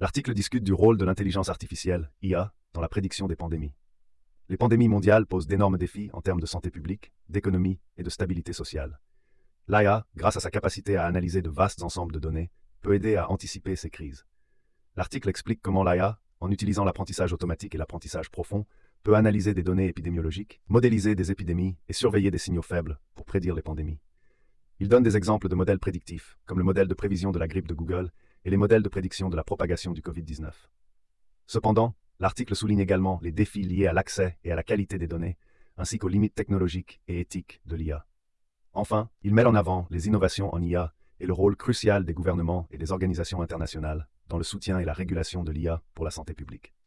L'article discute du rôle de l'intelligence artificielle, IA, dans la prédiction des pandémies. Les pandémies mondiales posent d'énormes défis en termes de santé publique, d'économie et de stabilité sociale. L'IA, grâce à sa capacité à analyser de vastes ensembles de données, peut aider à anticiper ces crises. L'article explique comment l'IA, en utilisant l'apprentissage automatique et l'apprentissage profond, peut analyser des données épidémiologiques, modéliser des épidémies et surveiller des signaux faibles pour prédire les pandémies. Il donne des exemples de modèles prédictifs, comme le modèle de prévision de la grippe de Google et les modèles de prédiction de la propagation du Covid-19. Cependant, l'article souligne également les défis liés à l'accès et à la qualité des données, ainsi qu'aux limites technologiques et éthiques de l'IA. Enfin, il met en avant les innovations en IA et le rôle crucial des gouvernements et des organisations internationales dans le soutien et la régulation de l'IA pour la santé publique.